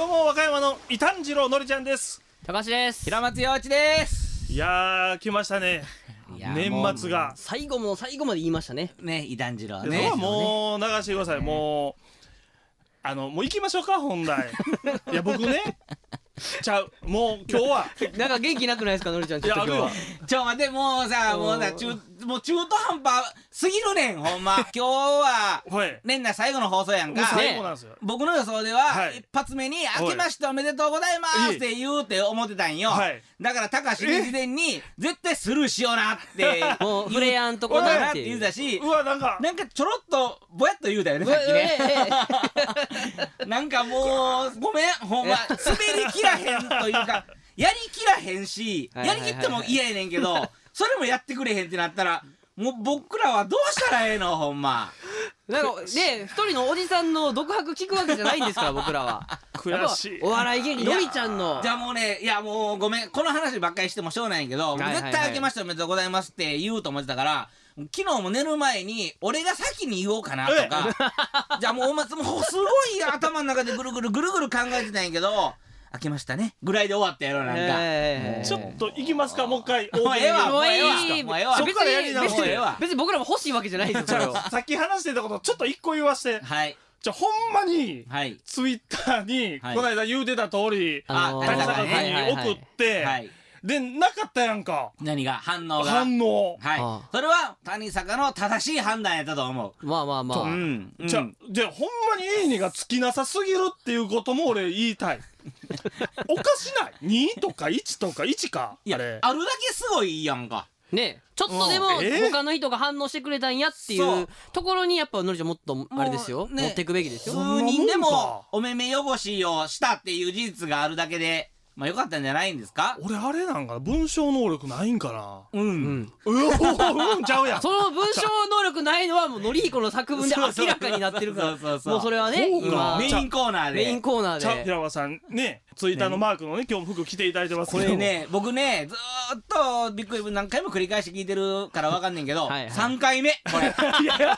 どうも和歌山の伊丹次郎のりちゃんです。 高橋です。 平松陽一です。 いやー来ましたね。年末が最後も最後まで言いましたね。 ね、伊丹次郎ね。 もう流してください。もうもう行きましょうか本題。いや僕ねもう今日はなんか元気なくないですかのりちゃん。ちょっと今日は待ってもうさもう中途半端すぎるねんほんま。今日は年内最後の放送やんか。 最後なんですよ。 僕の予想では一発目に明けましておめでとうございますって言うって思ってたんよ。だから高橋に事前に絶対スルーしようなってもう触れやんとこなって言うたし、 うわなんかちょろっとぼやっと言うたよねさっきね。なんかもうごめんほんま滑りきらへんというかやりきらへんし、やりきっても嫌やねんけどそれもやってくれへんってなったらもう僕らはどうしたらええのほんま。 なんかね一人のおじさんの独白聞くわけじゃないんですから僕らは。 悔しい。 お笑い芸人のりちゃんのじゃあもうねいやもうごめんこの話ばっかりしてもしょうないんやけど、僕絶対明けましておめでとうございますって言うと思ってたから昨日も寝る前に俺が先に言おうかなとかじゃあもうすごい頭の中でぐるぐる考えてたんやけど明けましたねぐらいで終わったやろなんか。 ちょっと行きますかもう一回。 もうええわもうええわそっからやり直して。 別に僕らも欲しいわけじゃないですよ。 さっき話してたことちょっと一個言わして。じゃあほんまにツイッターにこの間言うてた通り高坂君に送ってでなかったやんか。 何が反応が。それは谷坂の正しい判断やったと思う。 まあじゃあほんまにいいねがつきなさすぎるっていうことも俺言いたい。おかしない ?2 とか1とか1か。 いやあるだけすごいやんかね。ちょっとでも他の人が反応してくれたんやっていうところにやっぱのりちゃんもっとあれですよ、持っていくべきですよ。 数人でもお目目汚しをしたっていう事実があるだけでまあ良かったんじゃないんですか。 俺あれなんか文章能力ないんかな。ちゃうやん。 その文章能力ないのはもうのりひこの作文で明らかになってるからもうそれはね今メインコーナーで平和さんねツイッターのマークのね今日服着ていただいてますけど、 これね僕ねずーっとびっくり何回も繰り返し聞いてるからわかんねんけど3回目これ。さす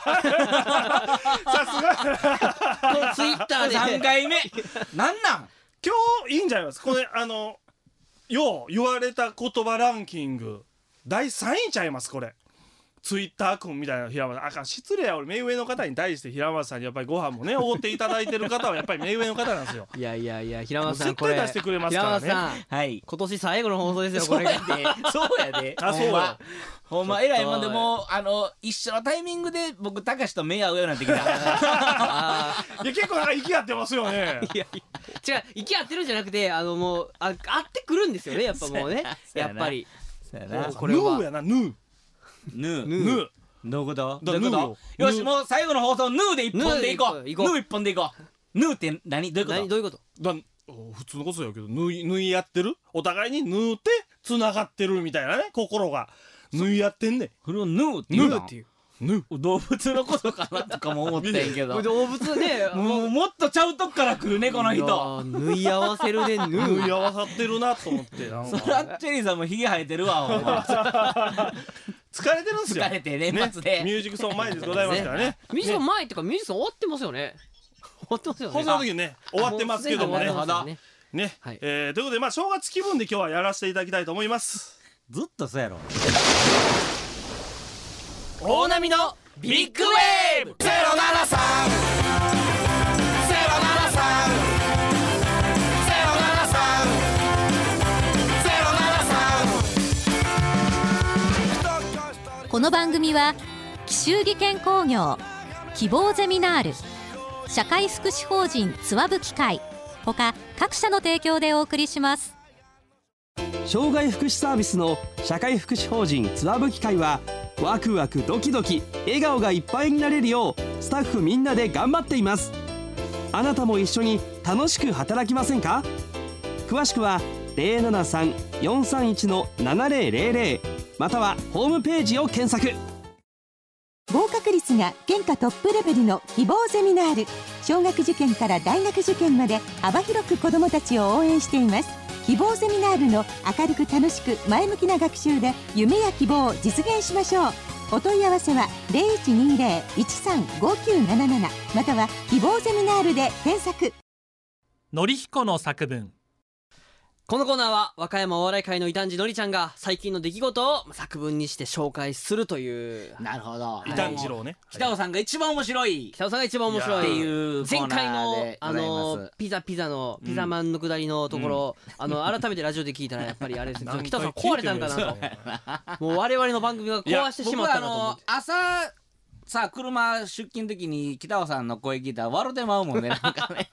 がツイッターで3回目なんなん今日いいんじゃないですかこれよう言われた言葉ランキング第3位ちゃいますこれ。ツイッター君みたいな平松さん失礼や。俺目上の方に対して平松さんにやっぱりご飯もねおごっていただいてる方はやっぱり目上の方なんですよ。 いや平松さんこれ絶対出してくれますからね。 平松さん今年最後の放送ですよこれが。 そうやでほんま偉いもんでもう一緒のタイミングで僕高橋と目合うようになってきた。いや結構息合ってますよね。 いや違う息合ってるんじゃなくてもう合ってくるんですよねやっぱもうねやっぱりこれはヌーやなヌーどういうことよしもう最後の放送ヌーで一本でいこう。ヌー一本でいこう。ヌーって何どういうこと普通のことやけど縫いやってるお互いに縫うてつながってるみたいなね心が縫いやってんねん。 それをヌーっていう動物のことかなとかも思ってんけど動物ねもっとちゃうとこから来るねこの人。 縫い合わせるで縫い合わさってるなと思って。 そらチェリーさんもヒゲ生えてるわほんま。 疲れてるんですよ。 疲れて年末でミュージックソン前でございますからね。 ミュージックソン前っていうかミュージックソン終わってますよね。終わってますよね。 放送の時にね終わってますけどもね。ねということで正月気分で今日はやらせていただきたいと思います。 ずっとそうやろ。 大波のビッグウェーブ 073 この番組は紀州技研工業希望ゼミナール社会福祉法人つわぶ機会他各社の提供でお送りします。 障害福祉サービスの社会福祉法人つわぶ機会はワクワクドキドキ笑顔がいっぱいになれるようスタッフみんなで頑張っています。あなたも一緒に楽しく働きませんか。詳しくは 073-431-7000 またはホームページを検索。 合格率が県下トップレベルの希望ゼミナール。小学受験から大学受験まで幅広く子どもたちを応援しています。希望ゼミナールの明るく楽しく前向きな学習で夢や希望を実現しましょう。お問い合わせは 0120-135977 または希望ゼミナールで検索。 典彦の作文。 このコーナーは和歌山お笑い界の異端児のりちゃんが最近の出来事を作文にして紹介するという。 なるほど。 異端児郎ね。 北尾さんが一番面白い北尾さんが一番面白いっていう前回のピザのピザマンのくだりのところ、改めてラジオで聞いたらやっぱりあれですね、北尾さん壊れたんかなと、もう我々の番組が壊してしまったなと思って。 朝さあ車出勤の時に北尾さんの声聞いたら笑ってまうもんね。なんかね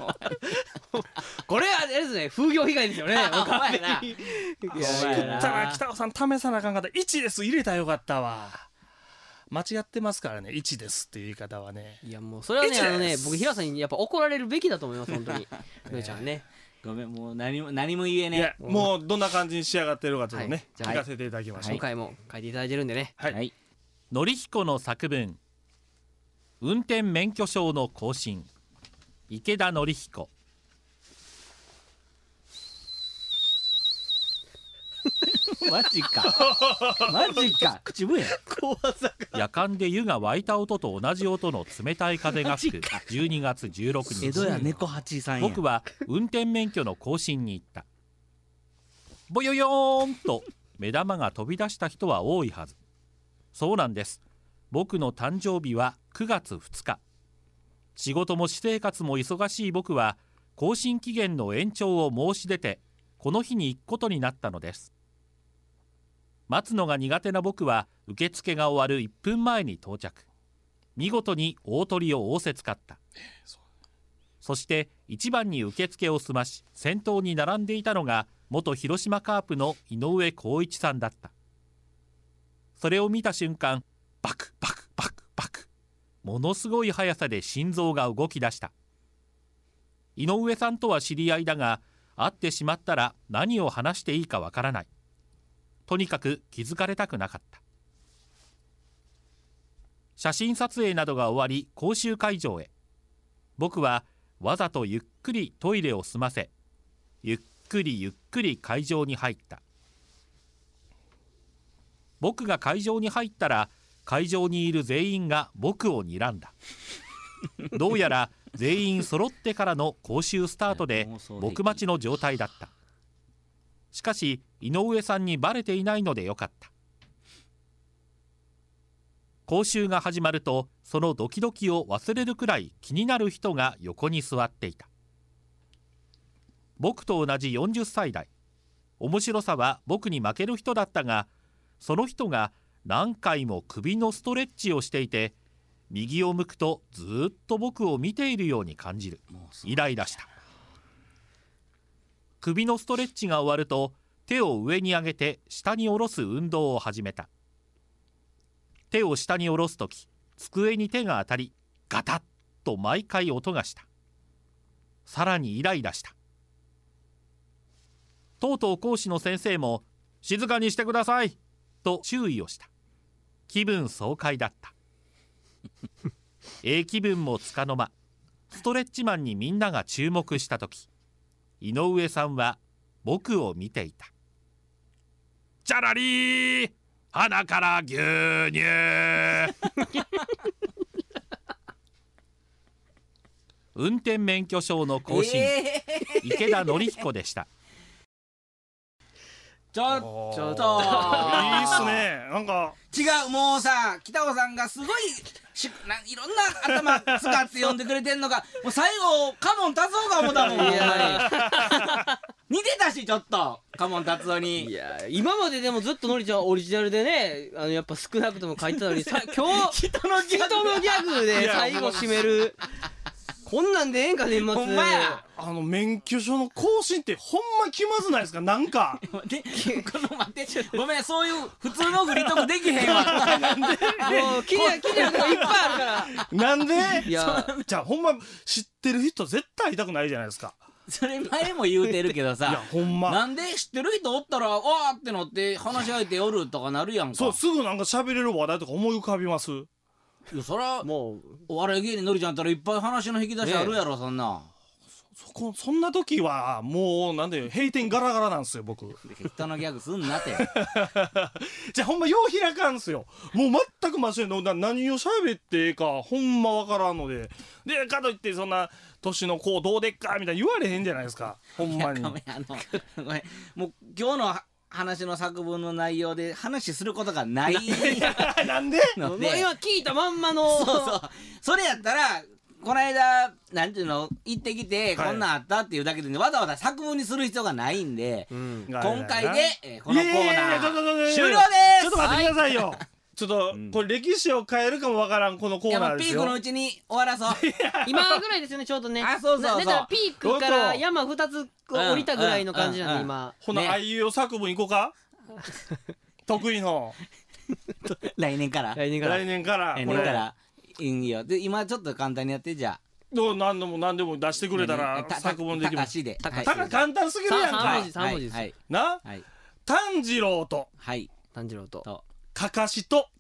これあれですね、風評被害ですよね。 お前な作ったら北尾さん試さなあかんかった。1です入れたらよかったわ。間違ってますからね、1ですっていう言い方はね。 いやもうそれはね、僕平さんにやっぱ怒られるべきだと思います。本当にのりちゃんね、 ごめん、もう何も言えねえ。 いやもうどんな感じに仕上がってるかちょっとね、 はい聞かせていただきましょう。 今回も書いていただいてるんでね。 はい、 はい典彦の作文。運転免許証の更新。池田典彦。 マジかマジか口笛や。 夜間で湯が湧いた音と同じ音の冷たい風が吹く12月16 江戸や日、 猫八さんや。 僕は運転免許の更新に行った。ボヨヨーンと目玉が飛び出した人は多いはず。そうなんです。僕の誕生日は9月2日。仕事も私生活も忙しい僕は更新期限の延長を申し出てこの日に行くことになったのです。待つのが苦手な僕は受付が終わる1分前に到着。見事に大鳥を仰せつかった。そして一番に受付を済まし先頭に並んでいたのが元広島カープの井上康一さんだった。それを見た瞬間、バクバクバクバク、ものすごい速さで心臓が動き出した。井上さんとは知り合いだが、会ってしまったら何を話していいかわからない。とにかく気づかれたくなかった。写真撮影などが終わり講習会場へ。僕はわざとゆっくりトイレを済ませ、ゆっくりゆっくり会場に入った。僕が会場に入ったら会場にいる全員が僕を睨んだ。どうやら全員揃ってからの講習スタートで僕待ちの状態だった。しかし井上さんにバレていないのでよかった。講習が始まるとそのドキドキを忘れるくらい気になる人が横に座っていた。僕と同じ40歳代。面白さは僕に負ける人だったが、その人が何回も首のストレッチをしていて、右を向くとずっと僕を見ているように感じる。イライラした。首のストレッチが終わると手を上に上げて下に下ろす運動を始めた。手を下に下ろすとき、机に手が当たりガタッと毎回音がした。さらにイライラした。とうとう講師の先生も静かにしてくださいと注意をした。気分爽快だった。気分もつかの間、ストレッチマンにみんなが注目したとき、井上さんは僕を見ていた。チャラリー、鼻から牛乳運転免許証の更新、池田典彦でした。 ちょっといいっすね。なんか違う、もうさ、北尾さんがすごいいろんな頭使って呼んでくれてんのか、もう最後カモン達夫か思ったもん。似てたし、ちょっとカモン達夫に。 いや今まででもずっとのりちゃんオリジナルでね、やっぱ少なくとも書いてたのに今日人のギャグで最後締める。こんなんでええんか、年末。 ほんまや。 免許証の更新ってほんま気まずないですか。なんか待ってごめん、そういう普通のフリートークできへんわ。なんでもう気になることいっぱいあるからなんで。 いやじゃあほんま知ってる人絶対会いたくないじゃないですか。 それ前も言うてるけどさ、 いやほんまなんで知ってる人おったらわーってのって話し相手おるとかなるやんか。 そう、すぐなんか喋れる話題とか思い浮かびます。 いや、そらもうお笑い芸人のりちゃんったらいっぱい話の引き出しあるやろ、そんな。 そんな時はもうなんで閉店ガラガラなんですよ僕。 人のギャグすんなってじゃあほんまよう開かんすよ。もう全く真正の何を喋ってええかほんまわからんので、でかといってそんな年の子どうでっかみたいに言われへんじゃないですかほんまに。 ごめんもう今日の話の作文の内容で話することがないなんでもう今聞いたまんまのそうそれやったらこの間なんていうの行ってきて、こんなんあったっていうだけで、わざわざ作文にする必要がないんで、今回で、このコーナー終了です。 ちょっと待ってくださいよ。ちょっとこれ歴史を変えるかもわからんこのコーナーですよ。 ピークのうちに終わらそう今ぐらいですよねちょうどね。 そうだからピークから山2つ降りたぐらいの感じなんで今。 ほなあいうえお作文いこうか得意の来年からいいよ。で今ちょっと簡単にやってじゃあ。 何でも出してくれたら作文できます。簡単すぎるやんか。 3文字ですな。炭治郎とかかしと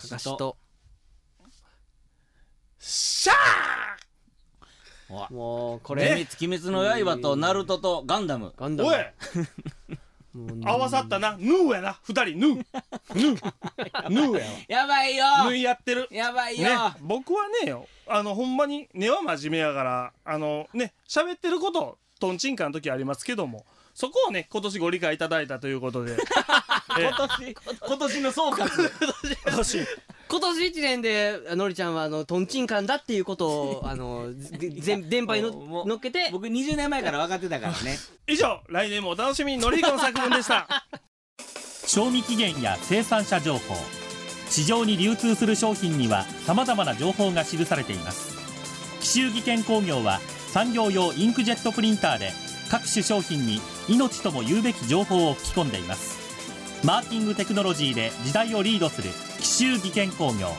シャー。もうこれ鬼滅の刃とナルトとガンダム。 おい合わさったな。ヌーやな2人ヌーややばいよ。 ヌーやってる。 やばいよ。 僕はねほんまに根は真面目やから喋ってることとんちんかんの時ありますけども、そこをね今年ご理解いただいたということで今年の総括今年1年でのりちゃんはとんちんかんだっていうことを電波に乗っけて僕20年前から分かってたからね以上来年もお楽しみにのりひこの作文でした賞味期限や生産者情報、市場に流通する商品にはさまざまな情報が記されています。紀州技研工業は産業用インクジェットプリンターで各種商品に命とも言うべき情報を吹き込んでいます。マーキングテクノロジーで時代をリードする紀州技研工業。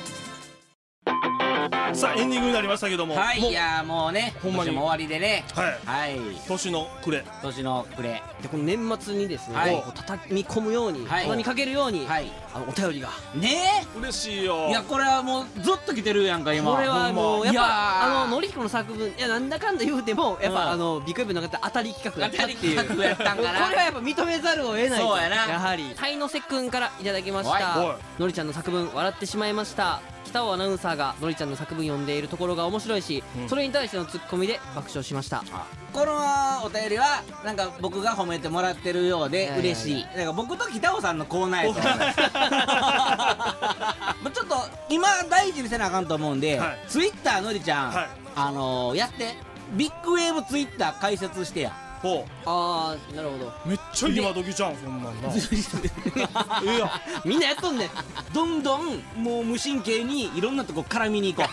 さあエンディングになりましたけども、 はい、いやもうねほんまに年も終わりでね、 はい年の暮れでこの年末にですね、こう畳み込むように畳みかけるようにお便りがね嬉しいよ。 いやこれはもうずっと来てるやんか今。 これはもうやっぱのりひこの作文なんだかんだ言うてもやっぱビッグウェブの方当たり企画やったっていうこれはやっぱ認めざるを得ない。 そうやな。 やはり鯛の瀬くんからいただきました。のりちゃんの作文笑ってしまいました。北尾アナウンサーがのりちゃんの作文読んでいるところが面白いし、それに対してのツッコミで爆笑しました。 このお便りはなんか僕が褒めてもらってるようで嬉しい。なんか僕と北尾さんのコーナーやとちょっと今大事にせなあかんと思うんで、ツイッターのりちゃんやってビッグウェーブツイッター解説してや。 ああなるほど。 めっちゃ今時じゃんそんなんなみんなやっとんねん。 どんどんもう無神経にいろんなとこ絡みに行こ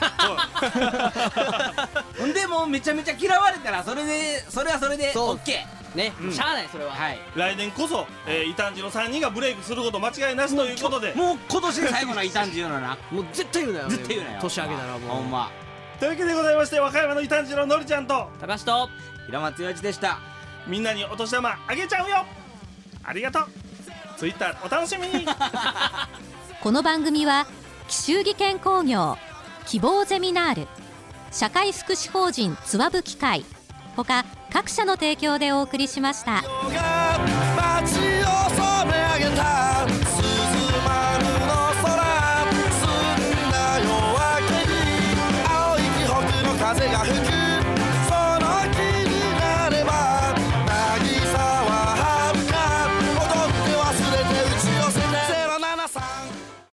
うほんでもうめちゃめちゃ嫌われたらそれはそれで OK ね、しゃあないそれは。 来年こそ異端児の3人がブレイクすること間違いなしということで、 もう今年最後の異端児言うのなもう絶対言うなよ。 絶対言うなよ。 年明けたらもうほんま。 というわけでございまして、和歌山の異端児ののりちゃんと高橋と平松洋一でした。 みんなにお年玉あげちゃうよ。ありがとう。ツイッターお楽しみにこの番組は紀州技研工業、希望ゼミナール、社会福祉法人つわぶ機械ほか各社の提供でお送りしました。